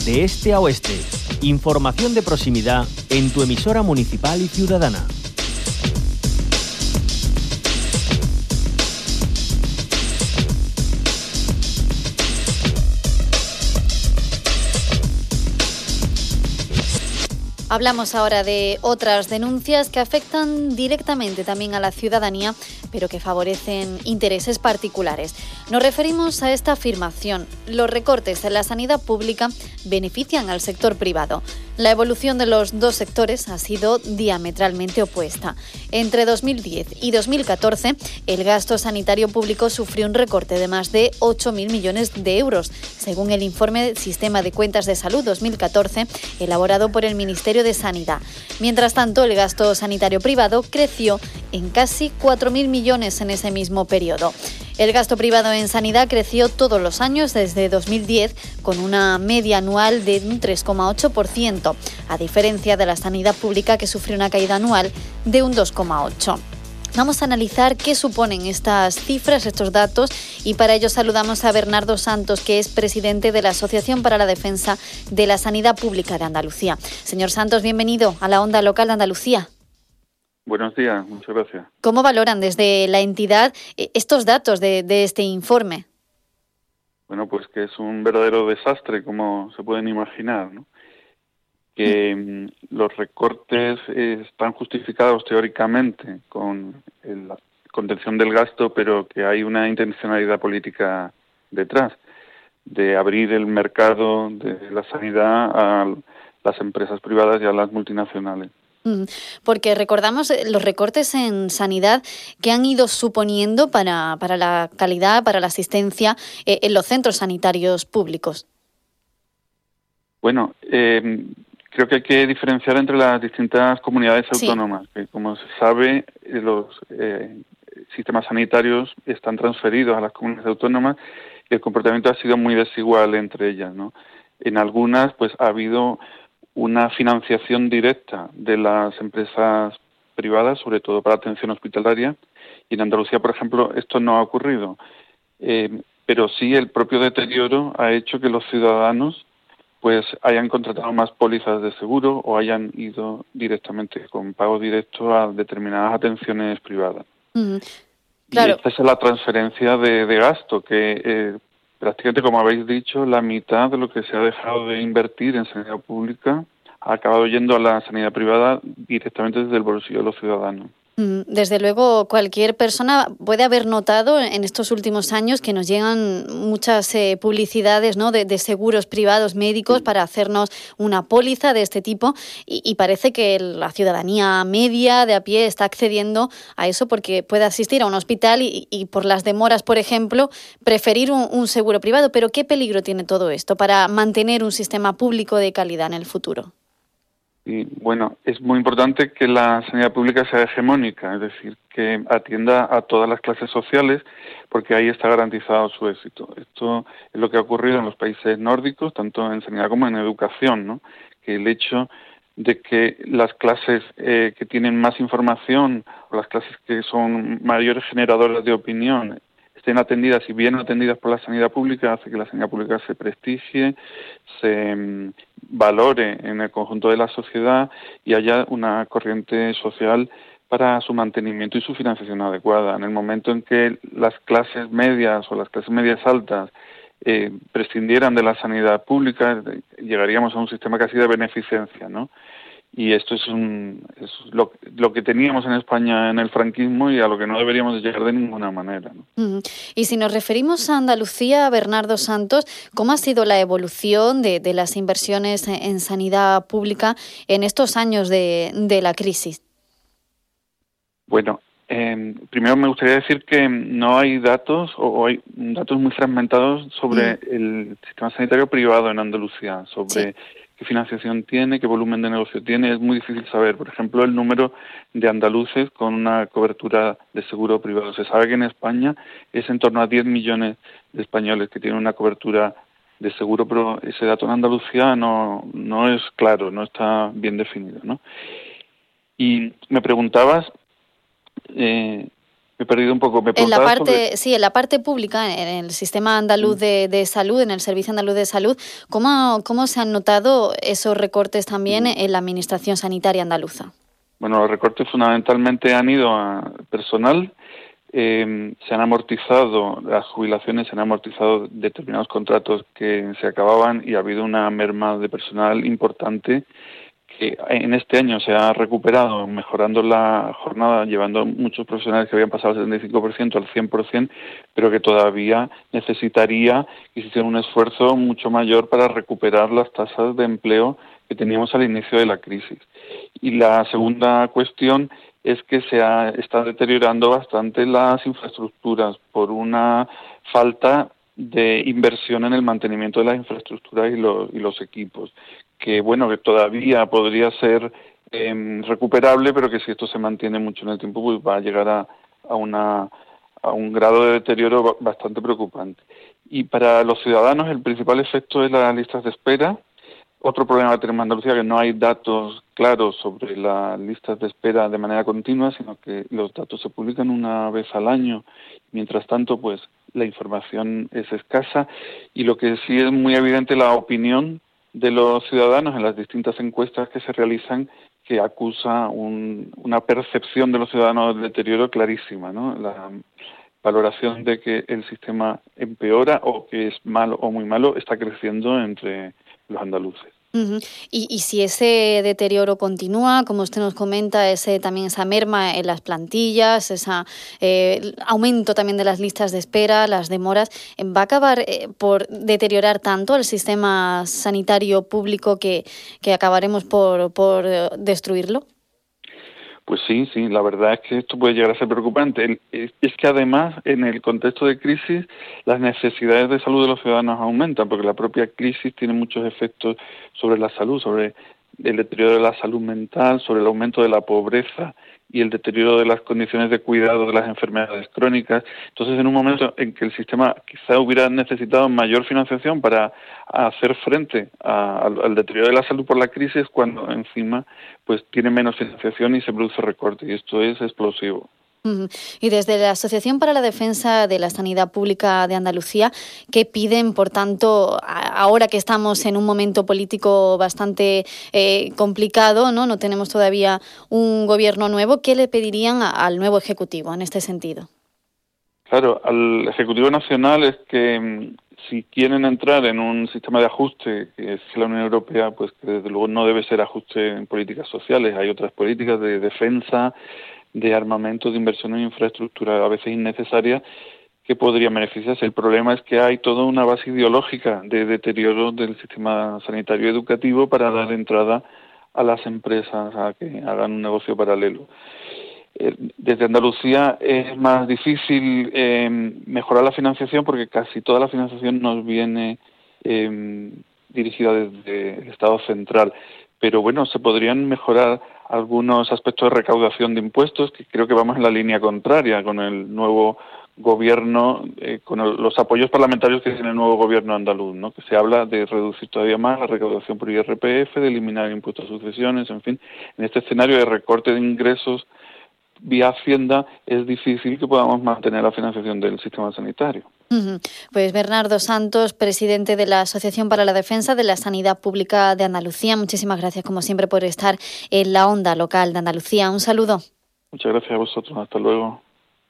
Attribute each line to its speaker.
Speaker 1: de este a oeste. Información de proximidad en tu emisora municipal y ciudadana.
Speaker 2: Hablamos ahora de otras denuncias que afectan directamente también a la ciudadanía, pero que favorecen intereses particulares. Nos referimos a esta afirmación: los recortes en la sanidad pública benefician al sector privado. La evolución de los dos sectores ha sido diametralmente opuesta. Entre 2010 y 2014, el gasto sanitario público sufrió un recorte de más de 8.000 millones de euros, según el informe Sistema de Cuentas de Salud 2014, elaborado por el Ministerio de Sanidad. Mientras tanto, el gasto sanitario privado creció en casi 4.000 millones en ese mismo periodo. El gasto privado en sanidad creció todos los años desde 2010, con una media anual de un 3,8%, a diferencia de la sanidad pública, que sufrió una caída anual de un 2,8%. Vamos a analizar qué suponen estas cifras, estos datos, y para ello saludamos a Bernardo Santos, que es presidente de la Asociación para la Defensa de la Sanidad Pública de Andalucía. Señor Santos, bienvenido a la Onda Local de Andalucía.
Speaker 3: Buenos días, muchas gracias.
Speaker 2: ¿Cómo valoran desde la entidad estos datos de este informe?
Speaker 3: Bueno, pues que es un verdadero desastre, como se pueden imaginar, ¿no? Que los recortes están justificados teóricamente con la contención del gasto, pero que hay una intencionalidad política detrás, de abrir el mercado de la sanidad a las empresas privadas y a las multinacionales.
Speaker 2: Porque recordamos los recortes en sanidad que han ido suponiendo para la calidad, para la asistencia en los centros sanitarios públicos.
Speaker 3: Bueno, creo que hay que diferenciar entre las distintas comunidades autónomas. Que, como se sabe, los sistemas sanitarios están transferidos a las comunidades autónomas y el comportamiento ha sido muy desigual entre ellas, ¿no? En algunas, pues ha habido una financiación directa de las empresas privadas, sobre todo para atención hospitalaria, y en Andalucía, por ejemplo, esto no ha ocurrido. Pero sí el propio deterioro ha hecho que los ciudadanos pues hayan contratado más pólizas de seguro o hayan ido directamente con pago directo a determinadas atenciones privadas. Claro. Y esta es la transferencia de gasto que prácticamente, como habéis dicho, la mitad de lo que se ha dejado de invertir en sanidad pública ha acabado yendo a la sanidad privada directamente desde el bolsillo de los ciudadanos.
Speaker 2: Desde luego, cualquier persona puede haber notado en estos últimos años que nos llegan muchas publicidades, ¿no?, de seguros privados médicos para hacernos una póliza de este tipo, y parece que la ciudadanía media de a pie está accediendo a eso porque puede asistir a un hospital y por las demoras, por ejemplo, preferir un seguro privado. Pero ¿qué peligro tiene todo esto para mantener un sistema público de calidad en el futuro?
Speaker 3: Y bueno, es muy importante que la sanidad pública sea hegemónica, es decir, que atienda a todas las clases sociales, porque ahí está garantizado su éxito. Esto es lo que ha ocurrido en los países nórdicos, tanto en sanidad como en educación, ¿no? Que el hecho de que las clases que tienen más información o las clases que son mayores generadoras de opinión estén atendidas y bien atendidas por la sanidad pública hace que la sanidad pública se prestigie, se valore en el conjunto de la sociedad y haya una corriente social para su mantenimiento y su financiación adecuada. En el momento en que las clases medias o las clases medias altas prescindieran de la sanidad pública, llegaríamos a un sistema casi de beneficencia, ¿no? Y esto es lo que teníamos en España en el franquismo y a lo que no deberíamos llegar de ninguna manera, ¿no?
Speaker 2: Y si nos referimos a Andalucía, Bernardo Santos, ¿cómo ha sido la evolución de las inversiones en sanidad pública en estos años de la crisis?
Speaker 3: Bueno, primero me gustaría decir que no hay datos o hay datos muy fragmentados sobre el sistema sanitario privado en Andalucía, sobre qué financiación tiene, qué volumen de negocio tiene. Es muy difícil saber, por ejemplo, el número de andaluces con una cobertura de seguro privado. Se sabe que en España es en torno a 10 millones de españoles que tienen una cobertura de seguro, pero ese dato en Andalucía no es claro, no está bien definido, ¿no? Y me preguntabas Me he perdido un poco.
Speaker 2: En la parte pública, en el sistema andaluz de salud, en el Servicio Andaluz de Salud, ¿cómo se han notado esos recortes también en la administración sanitaria andaluza?
Speaker 3: Bueno, los recortes fundamentalmente han ido a personal. Se han amortizado las jubilaciones, se han amortizado determinados contratos que se acababan y ha habido una merma de personal importante que en este año se ha recuperado, mejorando la jornada, llevando muchos profesionales que habían pasado del 75% al 100%, pero que todavía necesitaría que se hiciera un esfuerzo mucho mayor para recuperar las tasas de empleo que teníamos al inicio de la crisis. Y la segunda cuestión es que está deteriorando bastante las infraestructuras por una falta de inversión en el mantenimiento de las infraestructuras y los equipos, que todavía podría ser recuperable, pero que si esto se mantiene mucho en el tiempo, pues va a llegar a un grado de deterioro bastante preocupante. Y para los ciudadanos el principal efecto es las listas de espera. Otro problema que tenemos en Andalucía es que no hay datos claros sobre las listas de espera de manera continua, sino que los datos se publican una vez al año. Mientras tanto, pues la información es escasa y lo que sí es muy evidente la opinión de los ciudadanos en las distintas encuestas que se realizan, que acusa una percepción de los ciudadanos de deterioro clarísima, ¿no? La valoración de que el sistema empeora o que es malo o muy malo está creciendo entre los andaluces.
Speaker 2: Uh-huh. Y si ese deterioro continúa, como usted nos comenta, también esa merma en las plantillas, aumento también de las listas de espera, las demoras, ¿va a acabar por deteriorar tanto el sistema sanitario público que acabaremos por destruirlo?
Speaker 3: Pues sí, la verdad es que esto puede llegar a ser preocupante. Es que además, en el contexto de crisis, las necesidades de salud de los ciudadanos aumentan, porque la propia crisis tiene muchos efectos sobre la salud, sobre el deterioro de la salud mental, sobre el aumento de la pobreza y el deterioro de las condiciones de cuidado de las enfermedades crónicas. Entonces, en un momento en que el sistema quizá hubiera necesitado mayor financiación para hacer frente al deterioro de la salud por la crisis, cuando encima pues tiene menos financiación y se produce recorte, y esto es explosivo.
Speaker 2: Y desde la Asociación para la Defensa de la Sanidad Pública de Andalucía, ¿qué piden, por tanto, ahora que estamos en un momento político bastante complicado, no tenemos todavía un gobierno nuevo, qué le pedirían al nuevo Ejecutivo en este sentido?
Speaker 3: Claro, al Ejecutivo Nacional es que si quieren entrar en un sistema de ajuste que es la Unión Europea, pues que desde luego no debe ser ajuste en políticas sociales, hay otras políticas de defensa, de armamento, de inversión en infraestructura a veces innecesaria que podrían beneficiarse. El problema es que hay toda una base ideológica de deterioro del sistema sanitario educativo para dar entrada a las empresas a que hagan un negocio paralelo. Desde Andalucía es más difícil mejorar la financiación porque casi toda la financiación nos viene dirigida desde el Estado central. Pero se podrían mejorar algunos aspectos de recaudación de impuestos, que creo que vamos en la línea contraria con el nuevo gobierno, con los apoyos parlamentarios que tiene el nuevo gobierno andaluz, ¿no? Que se habla de reducir todavía más la recaudación por IRPF, de eliminar el impuesto a sucesiones, en fin. En este escenario de recorte de ingresos vía Hacienda es difícil que podamos mantener la financiación del sistema sanitario.
Speaker 2: Pues Bernardo Santos, presidente de la Asociación para la Defensa de la Sanidad Pública de Andalucía, muchísimas gracias como siempre por estar en la onda local de Andalucía. Un saludo.
Speaker 3: Muchas gracias a vosotros. Hasta luego.